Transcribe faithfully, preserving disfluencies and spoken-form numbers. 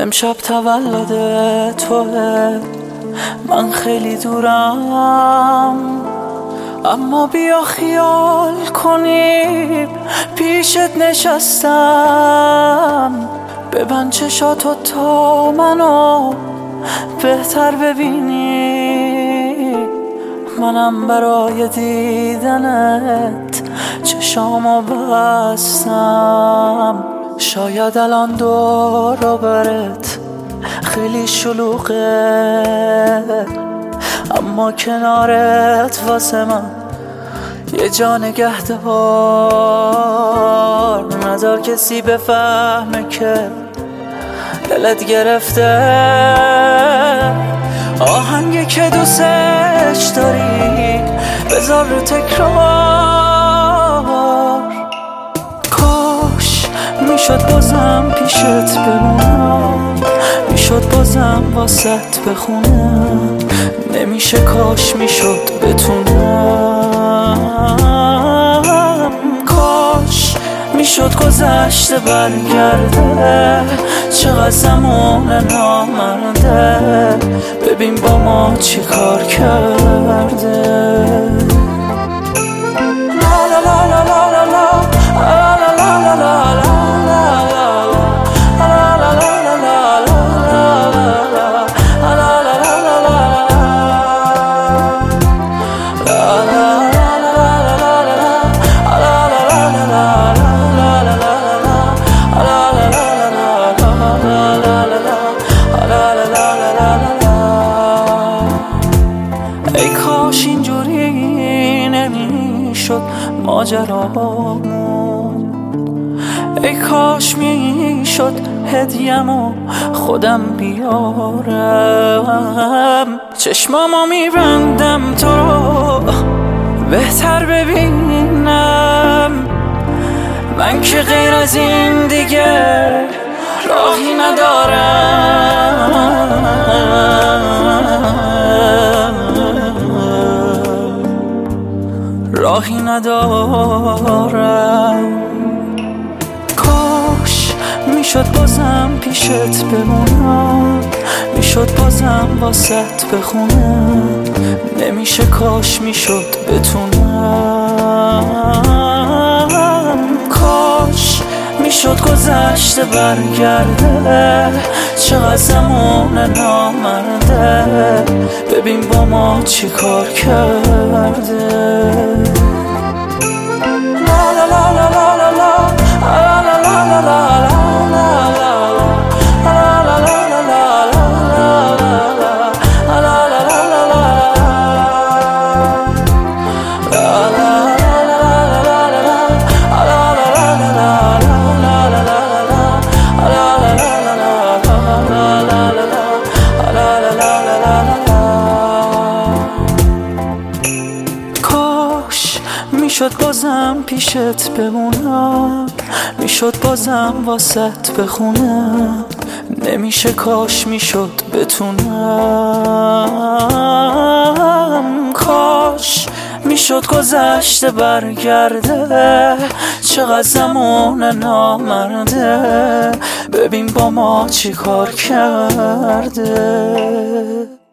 امشب تولد توه، من خیلی دورم، اما بیا خیال کنیم پیشت نشستم. ببند چشاتو تا منو بهتر ببینی، منم برای دیدنت چشامو بستم. شاید الان دور و برت خیلی شلوغه، اما کنارت واسه من یه جا نگهدار. نذار کسی بفهمه که دلت گرفته آهنگی که دوستش داری بذار رو تکرار. کاش میشد بازم پیشت بمونم، میشد بازم واسط بخونم، نمیشه کاش میشد بتونم. کاش میشد گذشته برگرده، چقدر زمان نامرده، ببین با ما چی کار کرده. لا لا لا لا لا لا لا لا لا لا. ای کاش اینجوری نمیشد ماجرامون، ای کاش میشد هدیه‌مو خودم بیارم. چشمامو میبندم تو رو بهتر ببینم، من که غیر از این دیگه راهی ندارم. راهی ندارم. کاش میشد بازم پیشت بمونم، میشد بازم واسط بخونم، نمیشه کاش میشد بتونم. کاش میشد گذشته برگرده، چقدر زمان نامرده، ببین با ما چی کار کرده. لا لا لا لا لا لا لا لا لا لا میشد بازم پیشت بمونم، میشد بازم واسط بخونم، نمیشه کاش میشد بتونم. کاش میشد گذشته برگرده، چقدر زمان نامرده، ببین با ما چی کار کرده.